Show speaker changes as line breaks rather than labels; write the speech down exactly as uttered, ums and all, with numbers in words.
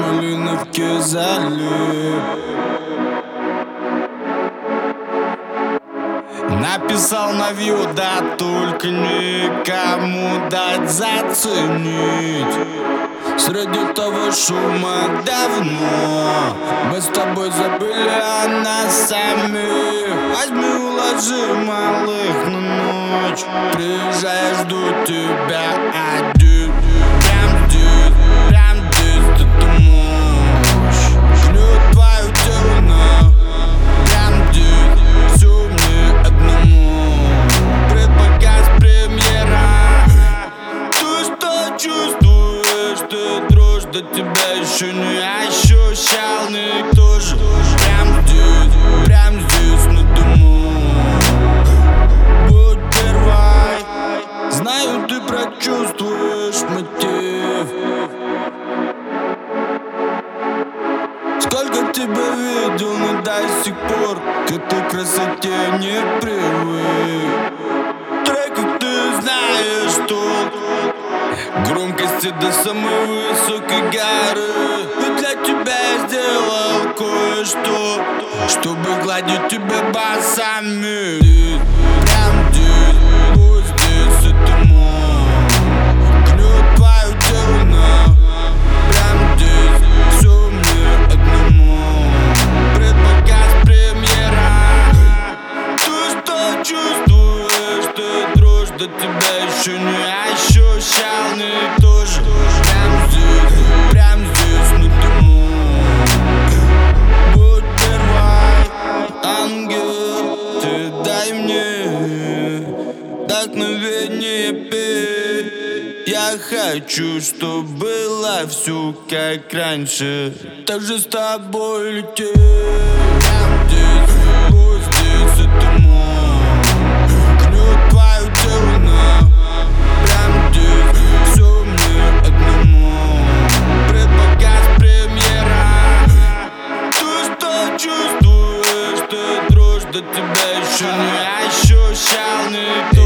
Малиновке залип. Написал на вью, да только никому дать заценить. Среди того шума давно мы с тобой забыли о нас самих. Возьми, уложи малых на ночь. Приезжай, жду тебя один. Прям здесь, прям здесь эта мощь гнет твое тело на. Прям здесь все мне одному. Предпоказ премьера. Ты что чувствуешь? Ты дрожь, до тебя еще не ощущал никто же. Прям здесь, прям здесь на дому. Будь первой. Знаю, ты прочувствуешь мотив. Сколько тебя видел, но до сих пор к этой красоте не привык. Трек, ты знаешь толк. Громкости до самой высокой горы. Ведь для тебя я сделал кое-что, чтобы гладить тебя басами. Здесь, прям здесь, вот здесь это мой. Гнет твое тело на. Прям здесь все мне одному. Предпоказ премьера. Ты что чувствуешь? Ты дрожь, до тебя еще не ощущал никто же. Прям здесь, прям здесь на дому. Будь первой. Ангел, ты дай мне вдохновение петь. Я хочу, чтоб было все как раньше. Так же с тобой лететь. Прям здесь, вот здесь это мой. Гнет твое тело на. Прям здесь все мне одному. Предпоказ премьера. Ты что чувствуешь? Ты дрожь, до тебя еще не ощущал никто.